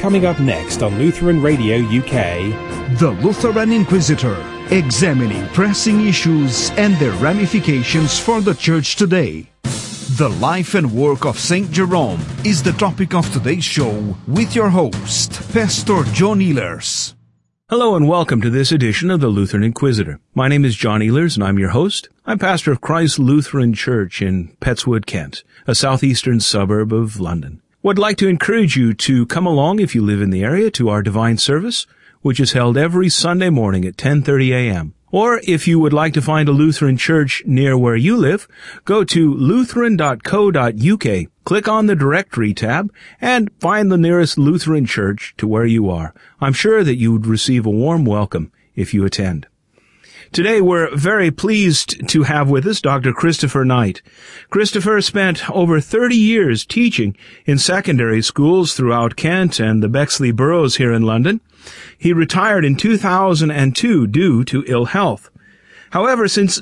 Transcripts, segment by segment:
Coming up next on Lutheran Radio UK, The Lutheran Inquisitor, examining pressing issues and their ramifications for the Church today. The life and work of St. Jerome is the topic of today's show with your host, Pastor John Ehlers. Hello and welcome to this edition of the Lutheran Inquisitor. My name is John Ehlers and I'm your host. I'm pastor of Christ Lutheran Church in Pettswood, Kent, a southeastern suburb of London. Would like to encourage you to come along if you live in the area to our divine service, which is held every Sunday morning at 10:30 a.m. Or if you would like to find a Lutheran church near where you live, go to lutheran.co.uk, click on the directory tab, and find the nearest Lutheran church to where you are. I'm sure that you would receive a warm welcome if you attend. Today we're very pleased to have with us Dr. Christopher Knight. Christopher spent over 30 years teaching in secondary schools throughout Kent and the Bexley boroughs here in London. He retired in 2002 due to ill health. However, since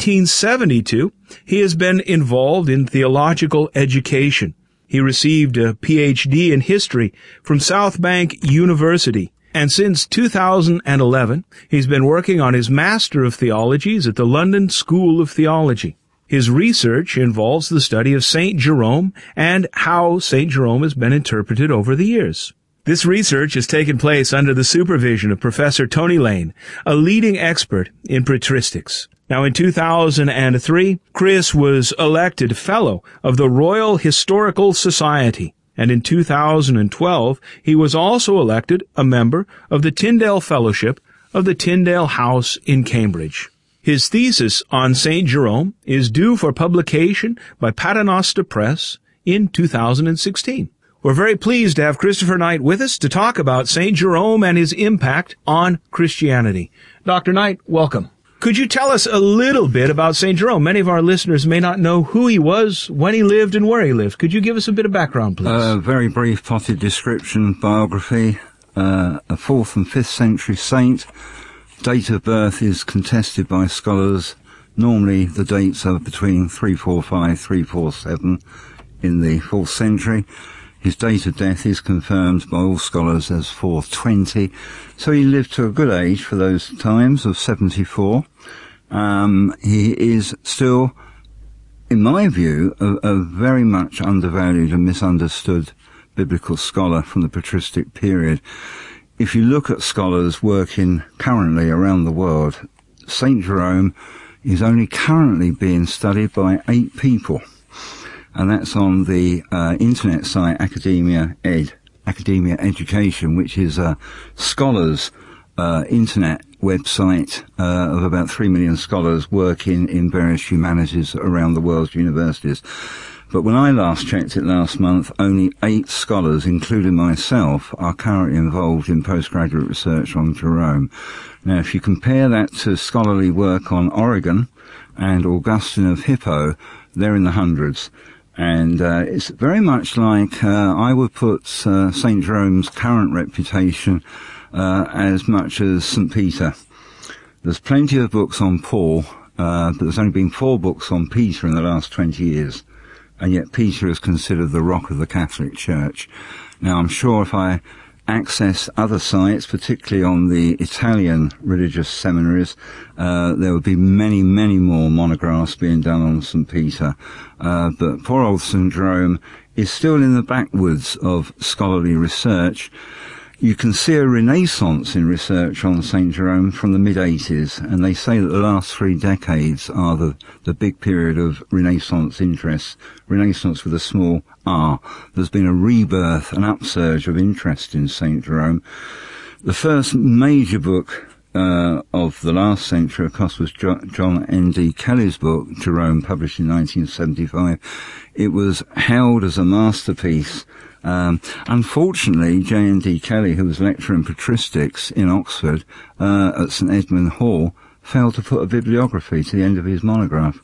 1972, he has been involved in theological education. He received a PhD in history from South Bank University. And since 2011, he's been working on his Master of Theologies at the London School of Theology. His research involves the study of St. Jerome and how St. Jerome has been interpreted over the years. This research has taken place under the supervision of Professor Tony Lane, a leading expert in patristics. Now, in 2003, Chris was elected Fellow of the Royal Historical Society. And in 2012, he was also elected a member of the Tyndale Fellowship of the Tyndale House in Cambridge. His thesis on St. Jerome is due for publication by Paternoster Press in 2016. We're very pleased to have Christopher Knight with us to talk about St. Jerome and his impact on Christianity. Dr. Knight, welcome. Could you tell us a little bit about St. Jerome? Many of our listeners may not know who he was, when he lived, and where he lived. Could you give us a bit of background, please? A very brief potted description, biography, a 4th and 5th century saint. Date of birth is contested by scholars. Normally the dates are between 345, 347 in the 4th century. His date of death is confirmed by all scholars as 420. So he lived to a good age for those times of 74. He is still, in my view, a very much undervalued and misunderstood biblical scholar from the patristic period. If you look at scholars working currently around the world, St. Jerome is only currently being studied by 8 people. And that's on the internet site Academia Education, which is a scholars' internet website of about 3 million scholars working in various humanities around the world's universities. But when I last checked it last month, only 8 scholars, including myself, are currently involved in postgraduate research on Jerome. Now, if you compare that to scholarly work on Origen and Augustine of Hippo, they're in the hundreds. And it's very much like I would put St. Jerome's current reputation as much as St. Peter. There's plenty of books on Paul, but there's only been 4 books on Peter in the last 20 years. And yet Peter is considered the rock of the Catholic Church. Now, I'm sure if I access other sites, particularly on the Italian religious seminaries, there would be many, many more monographs being done on St. Peter. But poor old St. Jerome is still in the backwoods of scholarly research. You can see a renaissance in research on St. Jerome from the mid-80s, and they say that the last 3 decades are the big period of Renaissance interest, Renaissance with a small r. There's been a rebirth, an upsurge of interest in St. Jerome. The first major book of the last century, of course, was John N.D. Kelly's book, Jerome, published in 1975. It was hailed as a masterpiece. Unfortunately, J.N.D. Kelly, who was lecturer in patristics in Oxford at St. Edmund Hall, failed to put a bibliography to the end of his monograph.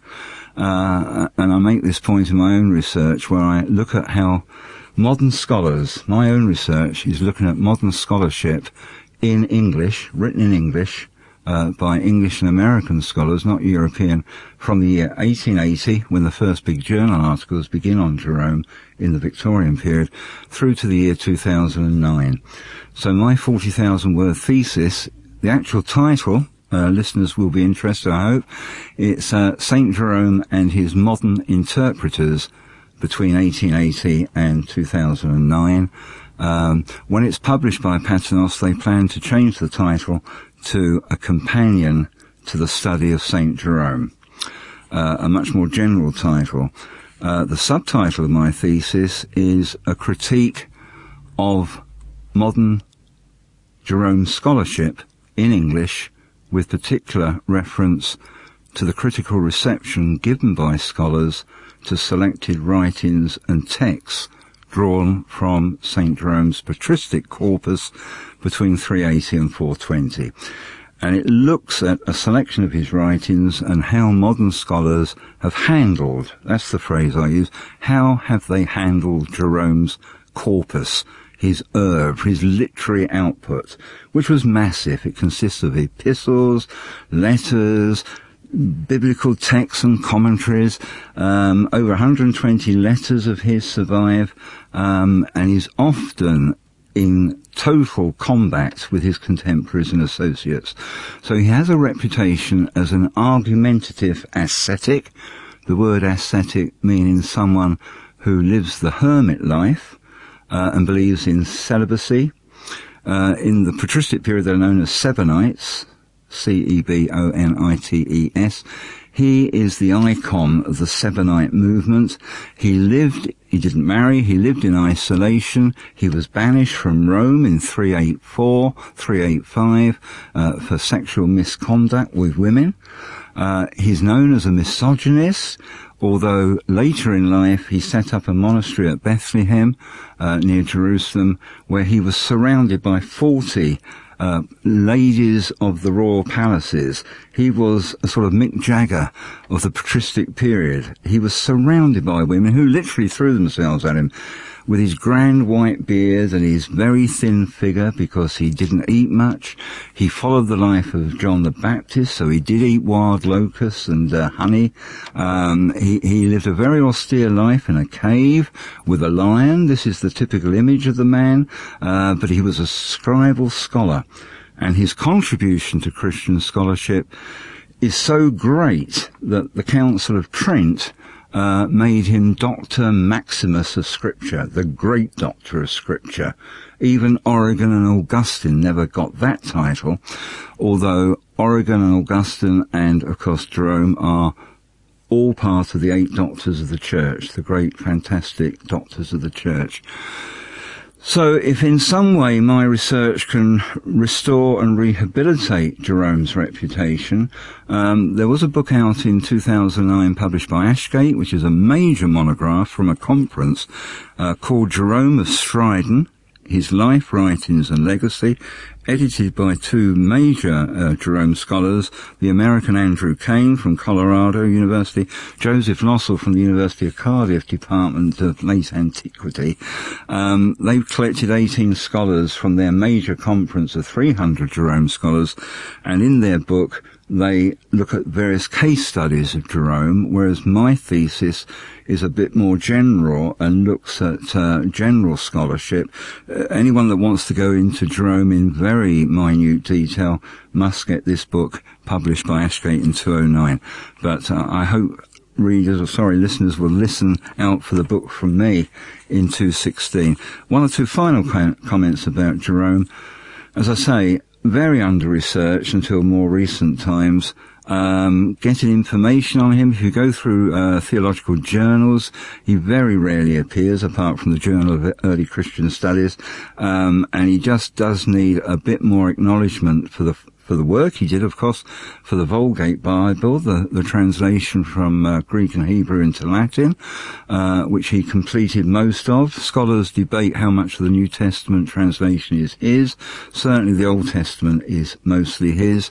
And I make this point in my own research where I look at how modern scholars, my own research is looking at modern scholarship in English, written in English, by English and American scholars, not European, from the year 1880, when the first big journal articles begin on Jerome in the Victorian period, through to the year 2009. So my 40,000 word thesis, the actual title, listeners will be interested, I hope, it's St. Jerome and His Modern Interpreters between 1880 and 2009. When it's published by Paternos, they plan to change the title to A Companion to the Study of St. Jerome, a much more general title. The subtitle of my thesis is A Critique of Modern Jerome Scholarship in English, with particular reference to the critical reception given by scholars to selected writings and texts drawn from St. Jerome's patristic corpus between 380 and 420. And it looks at a selection of his writings and how modern scholars have handled, that's the phrase I use, how have they handled Jerome's corpus, his oeuvre, his literary output, which was massive. It consists of epistles, letters, biblical texts and commentaries. Over 120 letters of his survive, and he's often in total combat with his contemporaries and associates. So he has a reputation as an argumentative ascetic, the word ascetic meaning someone who lives the hermit life and believes in celibacy. In the patristic period, they're known as Sebonites, Cebonites. He is the icon of the Sebonite movement. He didn't marry, he lived in isolation. He was banished from Rome in 384, 385, for sexual misconduct with women. He's known as a misogynist, although later in life he set up a monastery at Bethlehem, near Jerusalem, where he was surrounded by 40 ladies of the royal palaces. He was a sort of Mick Jagger of the patristic period. He was surrounded by women who literally threw themselves at him. With his grand white beard and his very thin figure, because he didn't eat much. He followed the life of John the Baptist, so he did eat wild locusts and honey. He lived a very austere life in a cave with a lion. This is the typical image of the man, but he was a scribal scholar. And his contribution to Christian scholarship is so great that the Council of Trent made him Doctor Maximus of Scripture, the great doctor of Scripture. Even Origen and Augustine never got that title, although Origen and Augustine and, of course, Jerome are all part of the 8 doctors of the Church, the great, fantastic doctors of the Church. So if in some way my research can restore and rehabilitate Jerome's reputation, there was a book out in 2009 published by Ashgate, which is a major monograph from a conference called Jerome of Stridon, His Life, Writings and Legacy, edited by 2 major Jerome scholars, the American Andrew Kane from Colorado University, Joseph Lossell from the University of Cardiff Department of Late Antiquity. They've collected 18 scholars from their major conference of 300 Jerome scholars, and in their book they look at various case studies of Jerome, whereas my thesis is a bit more general and looks at general scholarship. Anyone that wants to go into Jerome in very minute detail must get this book published by Ashgate in 2009. But I hope listeners will listen out for the book from me in 2016. 1 or 2 final comments about Jerome. As I say, very under-researched until more recent times. Getting information on him, if you go through theological journals, he very rarely appears apart from the Journal of Early Christian Studies, and he just does need a bit more acknowledgement for the work he did, of course, for the Vulgate Bible, the translation from Greek and Hebrew into Latin, which he completed most of. Scholars debate how much of the New Testament translation is his. Certainly the Old Testament is mostly his.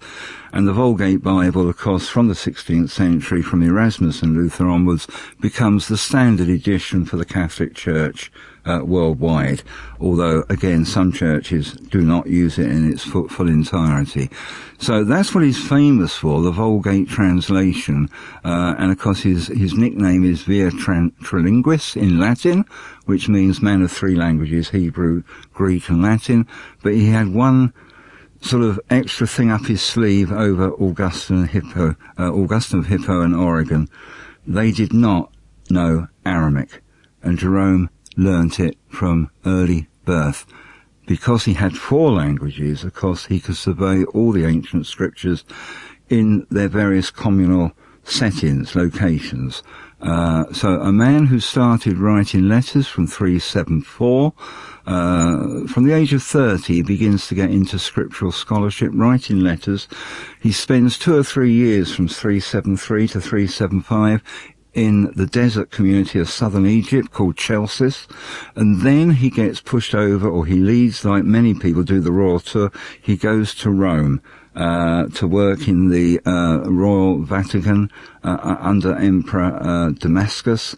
And the Vulgate Bible, of course, from the 16th century, from Erasmus and Luther onwards, becomes the standard edition for the Catholic Church worldwide, although, again, some churches do not use it in its full entirety. So that's what he's famous for, the Vulgate translation, and of course his nickname is Via Trilinguis in Latin, which means man of three languages, Hebrew, Greek and Latin, but he had one sort of extra thing up his sleeve over Augustine of Hippo and Origen. They did not know Aramaic, and Jerome learnt it from early birth. Because he had four languages, of course, he could survey all the ancient scriptures in their various communal settings, locations. So a man who started writing letters from 374, from the age of 30, he begins to get into scriptural scholarship, writing letters. He spends 2 or 3 years from 373 to 375 in the desert community of southern Egypt called Chalcis, and then he gets pushed over, or he leads, like many people do, the royal tour. He goes to Rome to work in the Royal Vatican under Emperor Damasus,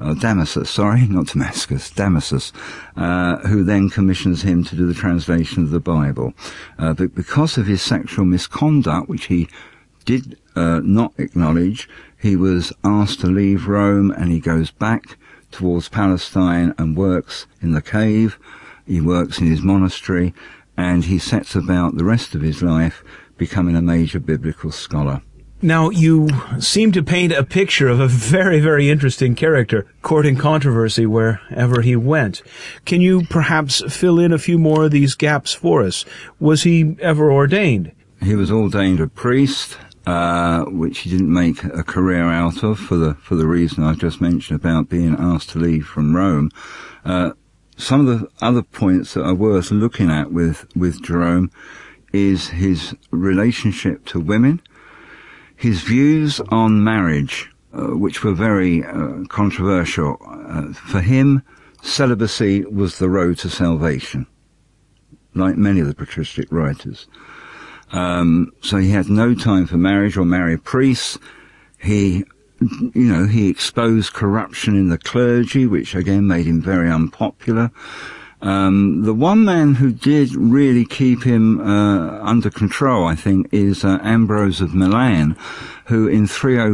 who then commissions him to do the translation of the Bible. But because of his sexual misconduct, which he did not acknowledge, he was asked to leave Rome, and he goes back towards Palestine and works in the cave. He works in his monastery, and he sets about the rest of his life becoming a major biblical scholar. Now, you seem to paint a picture of a very, very interesting character, courting controversy wherever he went. Can you perhaps fill in a few more of these gaps for us? Was he ever ordained? He was ordained a priest, which he didn't make a career out of for the reason I just mentioned about being asked to leave from Rome. Some of the other points that are worth looking at with Jerome is his relationship to women, his views on marriage, which were very controversial. For him, celibacy was the road to salvation, like many of the patristic writers. So he had no time for marriage or marry priests. He exposed corruption in the clergy, which again made him very unpopular. The one man who did really keep him under control, I think, is Ambrose of Milan, who in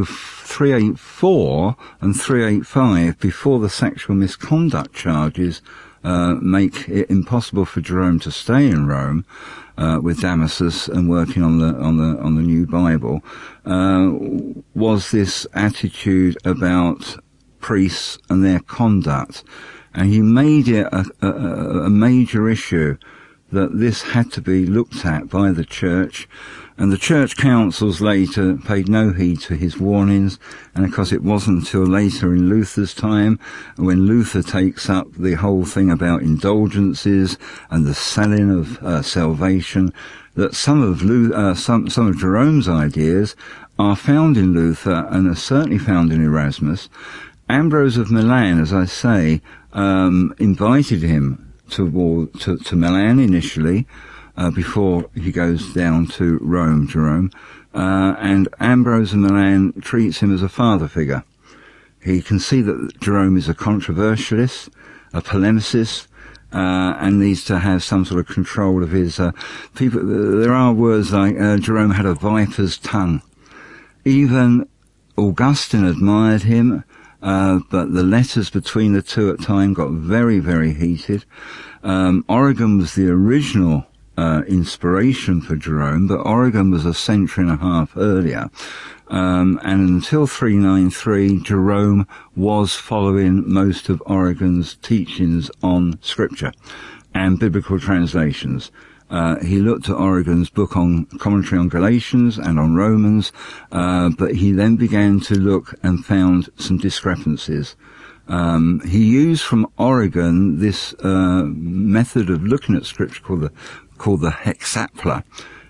384 and 385, before the sexual misconduct charges make it impossible for Jerome to stay in Rome with Damasus and working on the new Bible, was this attitude about priests and their conduct. And he made it a major issue that this had to be looked at by the church. And the church councils later paid no heed to his warnings. And of course it wasn't until later in Luther's time, when Luther takes up the whole thing about indulgences and the selling of salvation, that some of Jerome's ideas are found in Luther and are certainly found in Erasmus. Ambrose of Milan, as I say, invited him to Milan initially, before he goes down to Rome, Jerome, and Ambrose of Milan treats him as a father figure. He can see that Jerome is a controversialist, a polemicist, and needs to have some sort of control of his people. There are words like Jerome had a viper's tongue. Even Augustine admired him, but the letters between the two at time got very, very heated. Origen was the original inspiration for Jerome, but Origen was a century and a half earlier. And until 393, Jerome was following most of Origen's teachings on Scripture and biblical translations. He looked at Origen's book on commentary on Galatians and on Romans, but he then began to look and found some discrepancies. He used from Origen this method of looking at Scripture called the hexapla,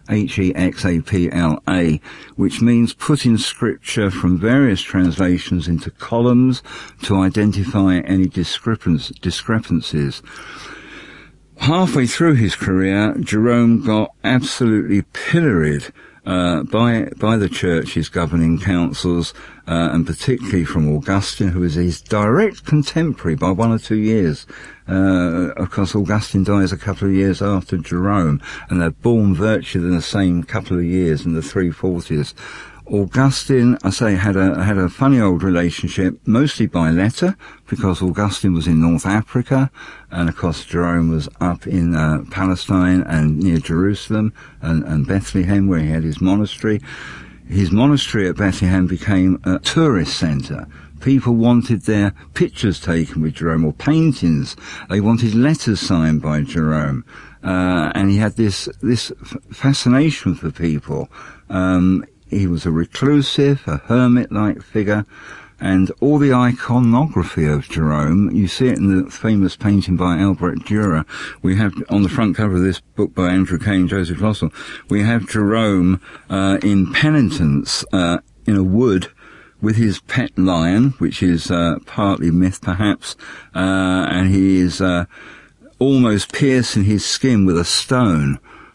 Hexapla, which means putting Scripture from various translations into columns to identify any discrepancies. Halfway through his career, Jerome got absolutely pilloried by the church's governing councils, and particularly from Augustine, who was his direct contemporary by 1 or 2 years. Of course, Augustine dies a couple of years after Jerome, and they're born virtually in the same couple of years, in the 340s. Augustine, I say, had a funny old relationship, mostly by letter, because Augustine was in North Africa, and of course Jerome was up in Palestine and near Jerusalem and Bethlehem, where he had his monastery. His monastery at Bethlehem became a tourist centre. People wanted their pictures taken with Jerome, or paintings. They wanted letters signed by Jerome. And he had this fascination for people. He was a reclusive, a hermit-like figure, and all the iconography of Jerome, you see it in the famous painting by Albrecht Dürer. We have, on the front cover of this book by Andrew Kay and Joseph Lossell, we have Jerome in penitence in a wood with his pet lion, which is partly myth perhaps, and he is almost piercing his skin with a stone.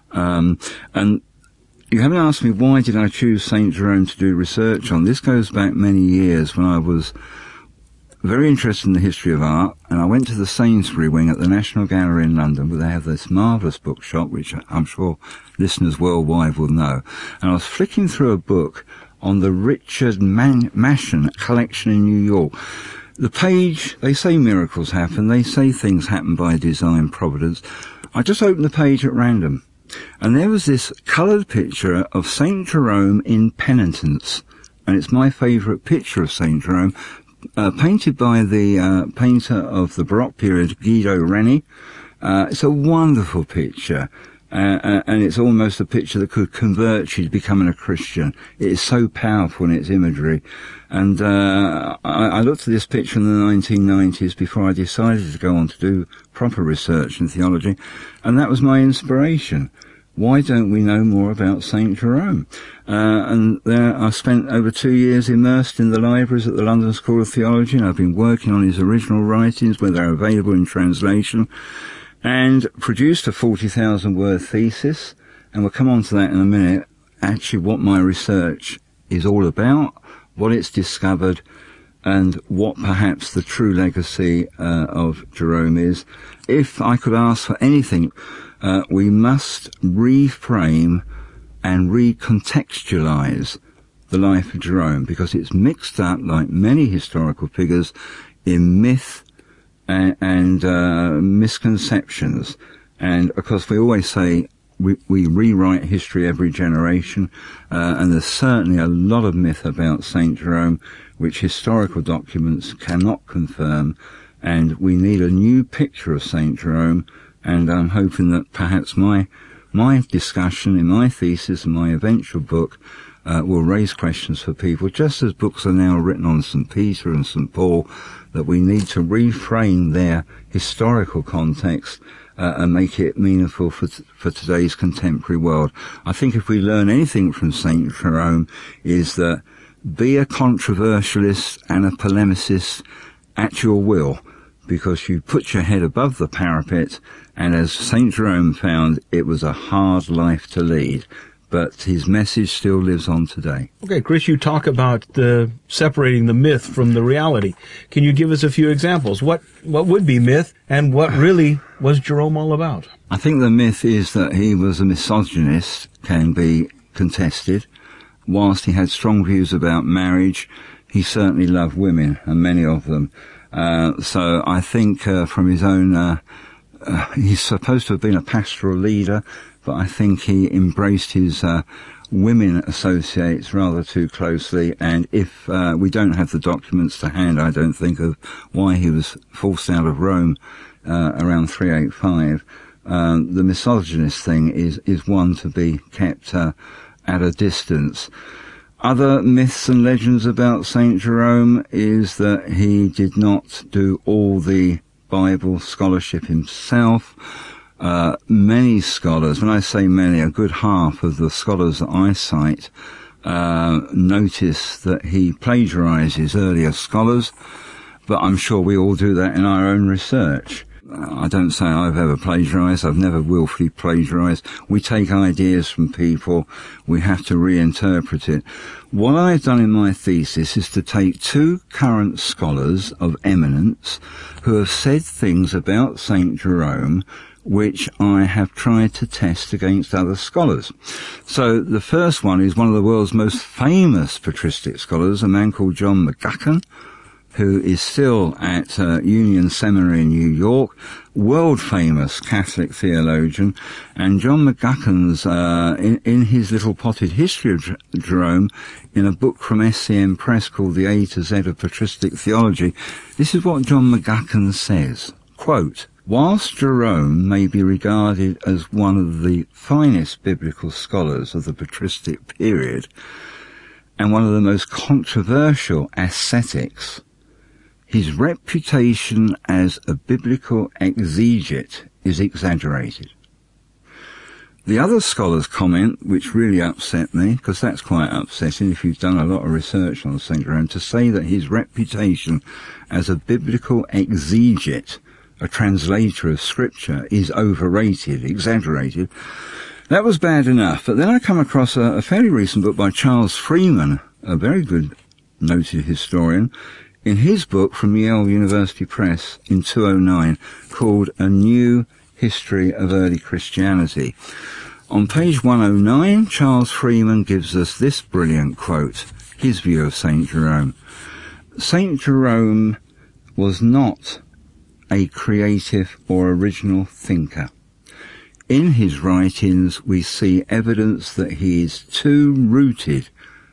And you haven't asked me why did I choose St. Jerome to do research on. This goes back many years when I was very interested in the history of art, and I went to the Sainsbury wing at the National Gallery in London, where they have this marvellous bookshop, which I'm sure listeners worldwide will know. And I was flicking through a book on the Richard Maschen collection in New York. The page, they say miracles happen, they say things happen by design, providence. I just opened the page at random, and there was this coloured picture of St. Jerome in penitence, and it's my favourite picture of St. Jerome, painted by the painter of the Baroque period, Guido Reni. It's a wonderful picture, and it's almost a picture that could convert you to becoming a Christian. It is so powerful in its imagery. And I looked at this picture in the 1990s before I decided to go on to do proper research in theology, and that was my inspiration. Why don't we know more about St. Jerome? And there I spent over 2 years immersed in the libraries at the London School of Theology, and I've been working on his original writings where they're available in translation, and produced a 40,000-word thesis, and we'll come on to that in a minute, actually what my research is all about, what it's discovered, and what perhaps the true legacy of Jerome is. If I could ask for anything, we must reframe and recontextualize the life of Jerome, because it's mixed up, like many historical figures, in myth and misconceptions. And of course we always say we rewrite history every generation, and there's certainly a lot of myth about St. Jerome which historical documents cannot confirm, and we need a new picture of St. Jerome. And I'm hoping that perhaps my discussion in my thesis and my eventual book will raise questions for people, just as books are now written on St. Peter and St. Paul, that we need to reframe their historical context and make it meaningful for today's contemporary world. I think if we learn anything from St. Jerome is that be a controversialist and a polemicist at your will, because you put your head above the parapet, and as St. Jerome found, it was a hard life to lead, but his message still lives on today. Okay, Chris, you talk about the separating the myth from the reality. Can you give us a few examples? What would be myth, and what really was Jerome all about? I think the myth is that he was a misogynist, can be contested. Whilst he had strong views about marriage, he certainly loved women, and many of them. So I think from his own, he's supposed to have been a pastoral leader, but I think he embraced his women associates rather too closely. And if we don't have the documents to hand, I don't think, of why he was forced out of Rome around 385, the misogynist thing is one to be kept at a distance. Other myths and legends about St. Jerome is that he did not do all the Bible scholarship himself. Many scholars, when I say many, a good half of the scholars that I cite, notice that he plagiarizes earlier scholars, but I'm sure we all do that in our own research. I don't say I've ever plagiarised. I've never willfully plagiarised. We take ideas from people. We have to reinterpret it. What I've done in my thesis is to take two current scholars of eminence who have said things about St. Jerome which I have tried to test against other scholars. So the first one is one of the world's most famous patristic scholars, a man called John McGuckin, who is still at Union Seminary in New York, world-famous Catholic theologian. And John McGuckin's, in his little potted history of Jerome, in a book from SCM Press called The A to Z of Patristic Theology, this is what John McGuckin says, quote, "Whilst Jerome may be regarded as one of the finest biblical scholars of the patristic period, and one of the most controversial ascetics, his reputation as a biblical exegete is exaggerated." The other scholars' comment, which really upset me, because that's quite upsetting if you've done a lot of research on St. Jerome, to say that his reputation as a biblical exegete, a translator of Scripture, is overrated, exaggerated. That was bad enough. But then I come across a fairly recent book by Charles Freeman, a very good noted historian, in his book from Yale University Press in 2009 called A New History of Early Christianity. On page 109, Charles Freeman gives us this brilliant quote, his view of St. Jerome. "St. Jerome was not a creative or original thinker. In his writings we see evidence that he is too rooted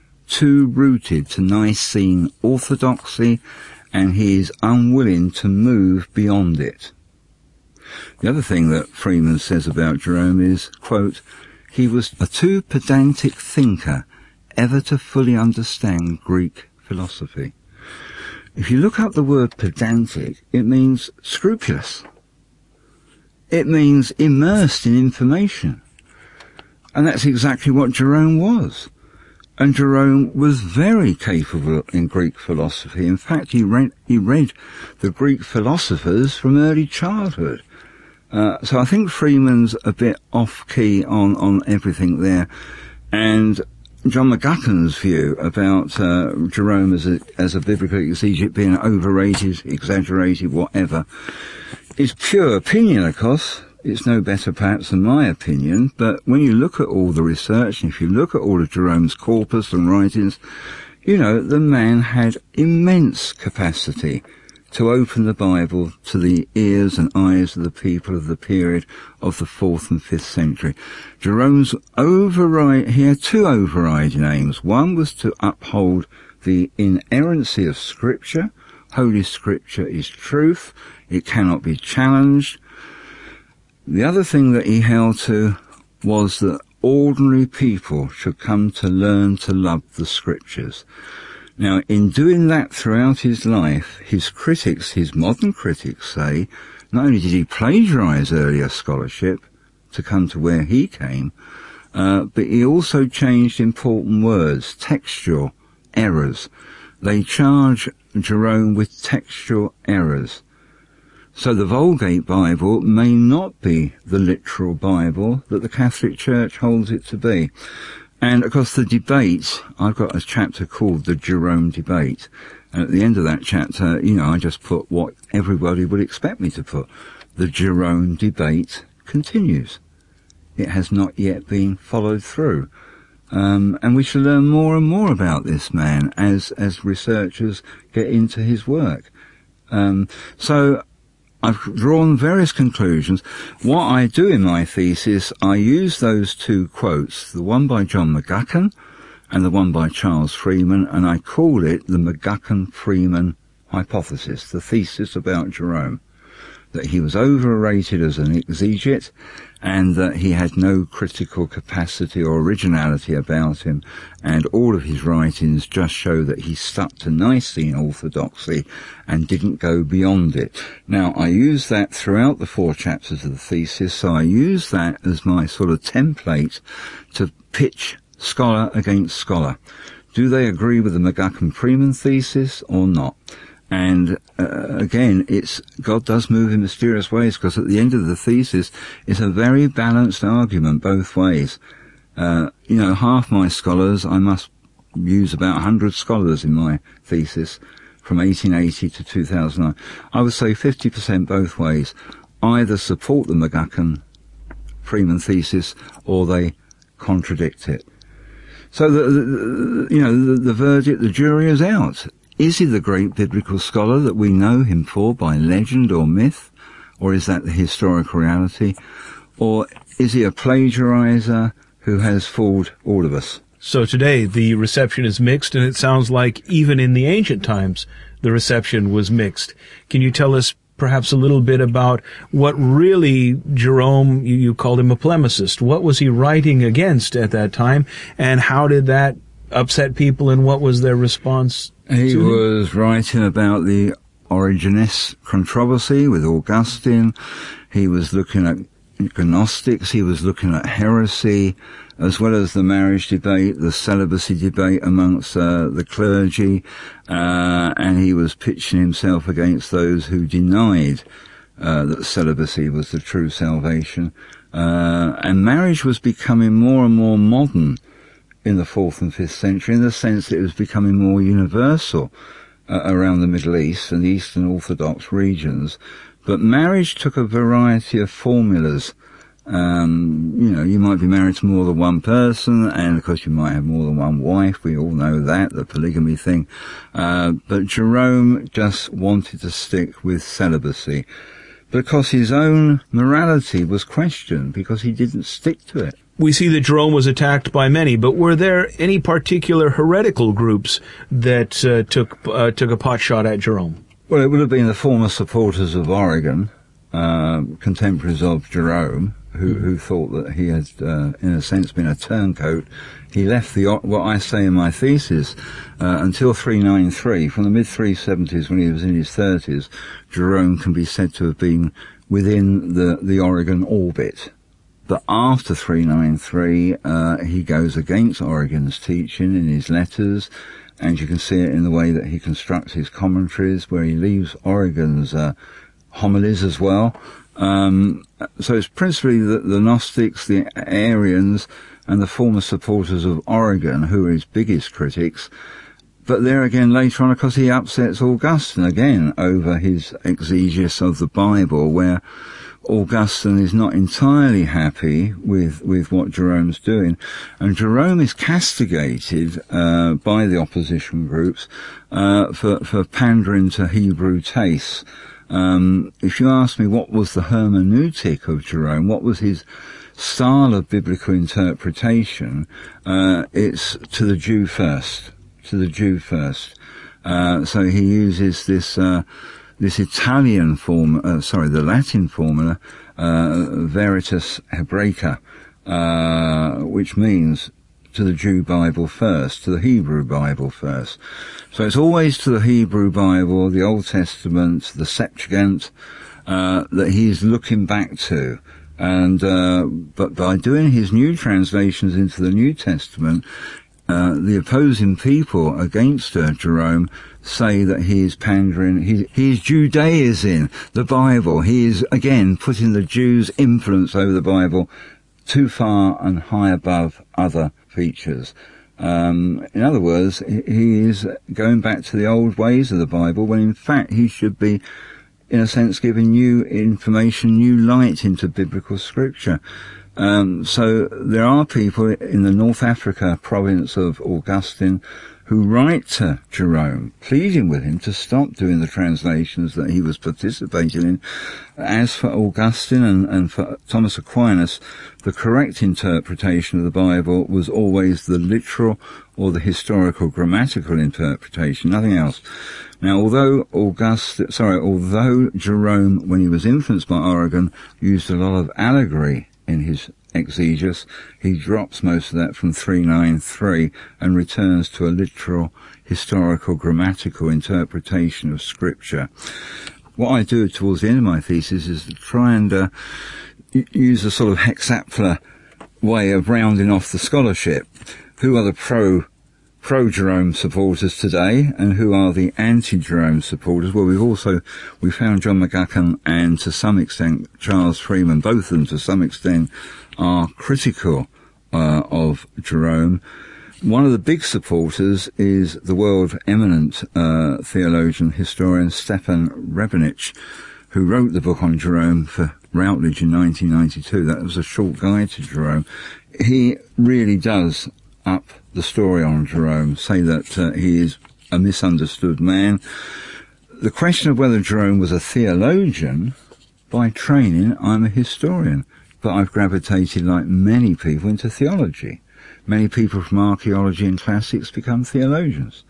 to Nicene orthodoxy, and he is unwilling to move beyond it." The other thing that Freeman says about Jerome is, quote, "He was a too pedantic thinker ever to fully understand Greek philosophy." If you look up the word pedantic, it means scrupulous. It means immersed in information. And that's exactly what Jerome was. And Jerome was very capable in Greek philosophy. In fact, he read the Greek philosophers from early childhood. So I think Freeman's a bit off-key on everything there. And John McGuckin's view about Jerome as a biblical exegete being overrated, exaggerated, whatever, is pure opinion, of course. It's no better perhaps than my opinion, but when you look at all the research, and if you look at all of Jerome's corpus and writings, you know, the man had immense capacity to open the Bible to the ears and eyes of the people of the period of the 4th and 5th century. Jerome's he had two overriding aims. One was to uphold the inerrancy of Scripture. Holy Scripture is truth. It cannot be challenged. The other thing that he held to was that ordinary people should come to learn to love the Scriptures. Now, in doing that throughout his life, his critics, his modern critics, say, not only did he plagiarize earlier scholarship to come to where he came, but he also changed important words, textual errors. They charge Jerome with textual errors. So the Vulgate Bible may not be the literal Bible that the Catholic Church holds it to be. And, of course, the debate, I've got a chapter called The Jerome Debate. And at the end of that chapter, you know, I just put what everybody would expect me to put. The Jerome Debate continues. It has not yet been followed through. And we shall learn more and more about this man as researchers get into his work. So I've drawn various conclusions. What I do in my thesis, I use those two quotes, the one by John McGuckin and the one by Charles Freeman, and I call it the McGuckin-Freeman hypothesis, the thesis about Jerome, that he was overrated as an exegete and that he had no critical capacity or originality about him, and all of his writings just show that he stuck to Nicene orthodoxy and didn't go beyond it. Now, I use that throughout the 4 chapters of the thesis, so I use that as my sort of template to pitch scholar against scholar. Do they agree with the McGuckin-Freeman thesis or not? And again, God does move in mysterious ways, because at the end of the thesis, it's a very balanced argument both ways. Half my scholars, I must use about 100 scholars in my thesis from 1880 to 2009. I would say 50% both ways either support the McGuckin-Freeman thesis or they contradict it. So the verdict, the jury is out. Is he the great biblical scholar that we know him for by legend or myth? Or is that the historical reality? Or is he a plagiarizer who has fooled all of us? So today the reception is mixed, and it sounds like even in the ancient times the reception was mixed. Can you tell us perhaps a little bit about what really Jerome, you called him a polemicist, what was he writing against at that time, and how did that upset people, and what was their response? He was writing about the Origenist controversy with Augustine. He was looking at Gnostics. He was looking at heresy, as well as the marriage debate, the celibacy debate amongst the clergy, and he was pitching himself against those who denied that celibacy was the true salvation. And marriage was becoming more and more modern in the 4th and 5th century, in the sense that it was becoming more universal around the Middle East and the Eastern Orthodox regions. But marriage took a variety of formulas. You might be married to more than one person, and of course you might have more than one wife. We all know that, the polygamy thing. But Jerome just wanted to stick with celibacy because his own morality was questioned, because he didn't stick to it. We see that Jerome was attacked by many, but were there any particular heretical groups that took a potshot at Jerome? Well, it would have been the former supporters of Origen, contemporaries of Jerome, who thought that he had, in a sense, been a turncoat. He left what I say in my thesis, until 393, from the mid-370s when he was in his 30s, Jerome can be said to have been within the Origen orbit. But after 393, he goes against Origen's teaching in his letters, and you can see it in the way that he constructs his commentaries, where he leaves Origen's homilies as well. So it's principally the Gnostics, the Arians, and the former supporters of Origen who are his biggest critics. But there again, later on, of course, he upsets Augustine again over his exegesis of the Bible, where Augustine is not entirely happy with what Jerome's doing, and Jerome is castigated by the opposition groups for pandering to Hebrew tastes. If you ask me what was the hermeneutic of Jerome, what was his style of biblical interpretation, it's to the Jew first. To the Jew first. So he uses this Italian the Latin formula, Veritas Hebraica, which means to the Jew Bible first, to the Hebrew Bible first. So it's always to the Hebrew Bible, the Old Testament, the Septuagint, that he's looking back to. And, but by doing his new translations into the New Testament, the opposing people against Jerome say that he is pandering, he is Judaizing the Bible. He is, again, putting the Jews' influence over the Bible too far and high above other features. In other words, he is going back to the old ways of the Bible, when in fact he should be, in a sense, giving new information, new light into biblical scripture. So there are people in the North Africa province of Augustine who write to Jerome, pleading with him to stop doing the translations that he was participating in. As for Augustine and for Thomas Aquinas, the correct interpretation of the Bible was always the literal or the historical grammatical interpretation, nothing else. Now, although Jerome, when he was influenced by Origen, used a lot of allegory in his exegesis, he drops most of that from 393 and returns to a literal, historical, grammatical interpretation of Scripture. What I do towards the end of my thesis is to try and use a sort of hexaplar way of rounding off the scholarship. Who are the pro-Jerome supporters today and who are the anti-Jerome supporters. Well, we found John McGuckin and to some extent Charles Freeman, both of them to some extent are critical of Jerome. One of the big supporters is the world eminent theologian, historian Stefan Rebenich, who wrote the book on Jerome for Routledge in 1992. That was a short guide to Jerome. He really does up the story on Jerome, say that he is a misunderstood man. The question of whether Jerome was a theologian, by training, I'm a historian, but I've gravitated, like many people, into theology. Many people from archaeology and classics become theologians.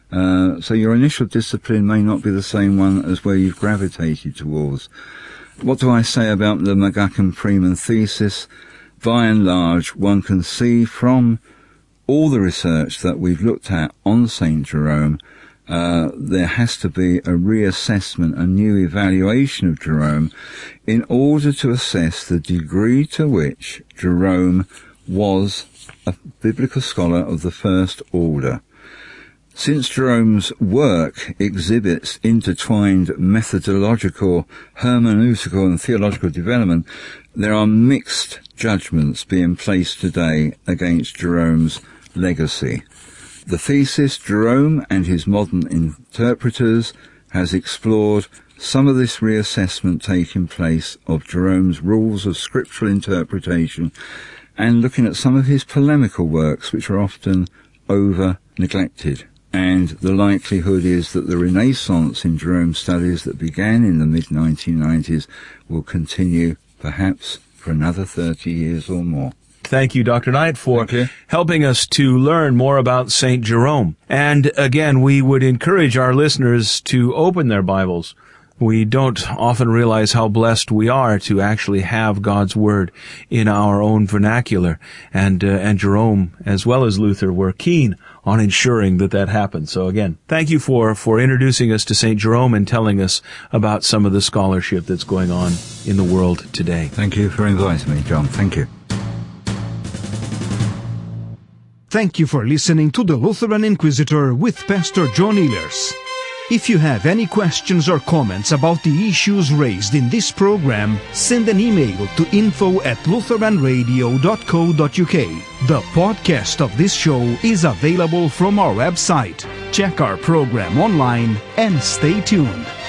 So your initial discipline may not be the same one as where you've gravitated towards. What do I say about the McGuckin-Freeman thesis? By and large, one can see from all the research that we've looked at on St. Jerome, there has to be a reassessment, a new evaluation of Jerome in order to assess the degree to which Jerome was a biblical scholar of the first order. Since Jerome's work exhibits intertwined methodological, hermeneutical and theological development, there are mixed judgments being placed today against Jerome's legacy. The thesis, Jerome and his modern interpreters, has explored some of this reassessment taking place of Jerome's rules of scriptural interpretation and looking at some of his polemical works, which are often over-neglected. And the likelihood is that the renaissance in Jerome studies that began in the mid-1990s will continue perhaps for another 30 years or more. Thank you, Dr. Knight, for helping us to learn more about St. Jerome. And again, we would encourage our listeners to open their Bibles. We don't often realize how blessed we are to actually have God's Word in our own vernacular. And Jerome, as well as Luther, were keen on ensuring that happened. So again, thank you for introducing us to St. Jerome and telling us about some of the scholarship that's going on in the world today. Thank you for inviting me, John. Thank you. Thank you for listening to the Lutheran Inquisitor with Pastor John Ehlers. If you have any questions or comments about the issues raised in this program, send an email to info@lutheranradio.co.uk. The podcast of this show is available from our website. Check our program online and stay tuned.